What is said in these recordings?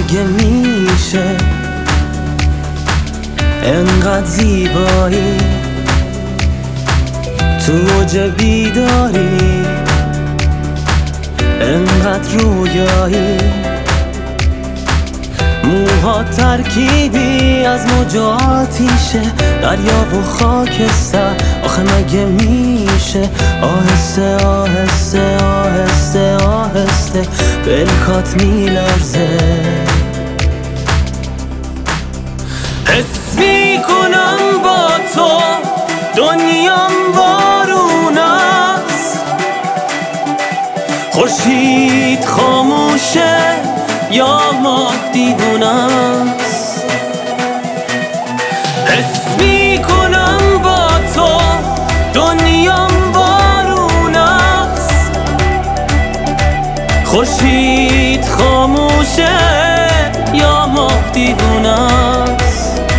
مگه میشه انقدر زیبایی تو اوج بیداری، انقدر رویایی، موها ترکیبی از موج و آتیشه، دریا و خاکستر. آخه مگه میشه آهسته آهسته آهسته آهسته بلکات میلرزه؟ حس میکنم با تو دنیام وارون است، خورشید خاموشه یا ماه دیوونه است. حس میکنم با تو دنیام وارون است، خورشید خاموشه یا ماه دیوونه است.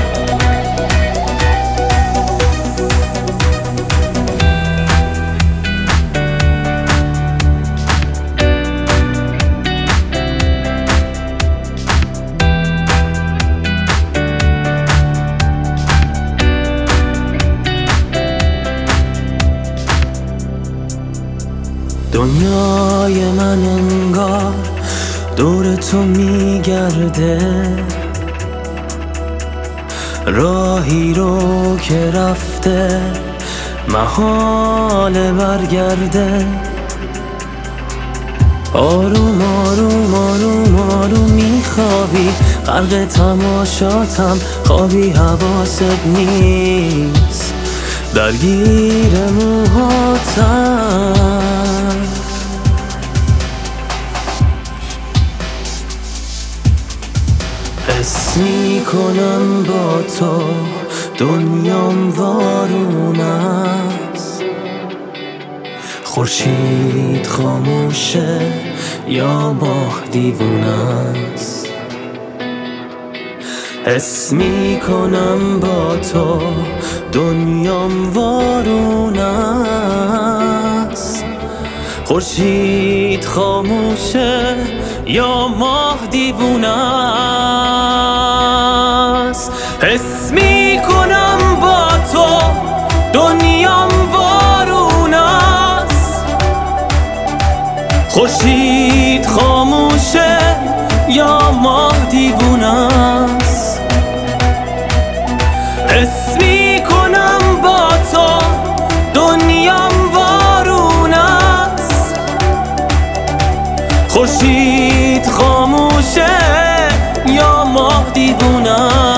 دنیای من انگار دور تو میگرده، راهی رو که رفته محال برگرده. آروم آروم آروم آروم میخوابی، غرق تماشاتم خوابی، حواست نیست، درگیر موهاتم. حس میکنم با تو دنیام وارون است، خورشید خاموشه یا ماه دیوونه است. حس میکنم با تو دنیام وارون است، خورشید خاموشه یا ماه دیوونه است. حس میکنم با تو دنیام وارون است، خورشید خاموشه یا ماه دیوونه است. حس میکنم با تو دنیام وارون است، خورشید خاموشه یا ماه دیوونه است.